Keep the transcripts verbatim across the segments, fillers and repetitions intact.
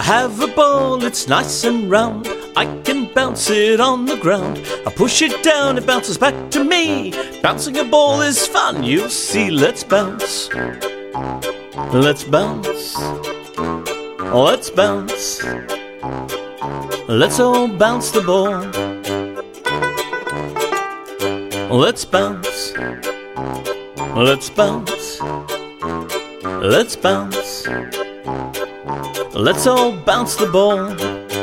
have a ball, it's nice and round. I can bounce it on the ground. I push it down, it bounces back to me. Bouncing a ball is fun, you'll see. Let's bounce. Let's bounce. Let's bounce. Let's all bounce the ball. Let's bounce. Let's bounce. Let's bounce. Let's all bounce the ball.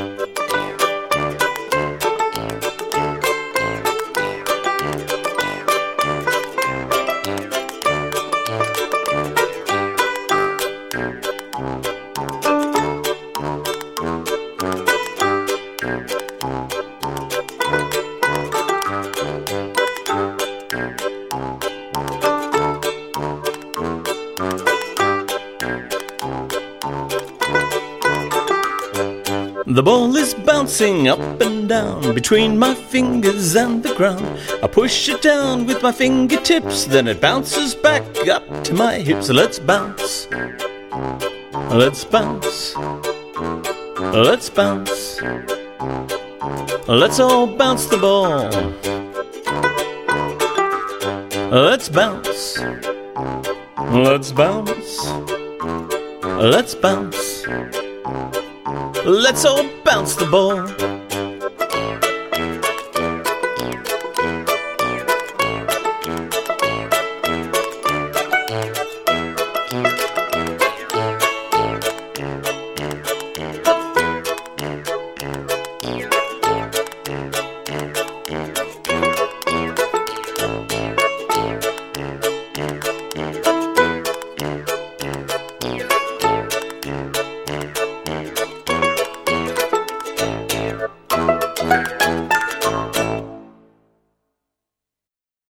The ball is bouncing up and down between my fingers and the ground. I push it down with my fingertips, then it bounces back up to my hips. Let's bounce. Let's bounce. Let's bounce. Let's all bounce the ball. Let's bounce. Let's bounce. Let's bounce. Let's all bounce the ball.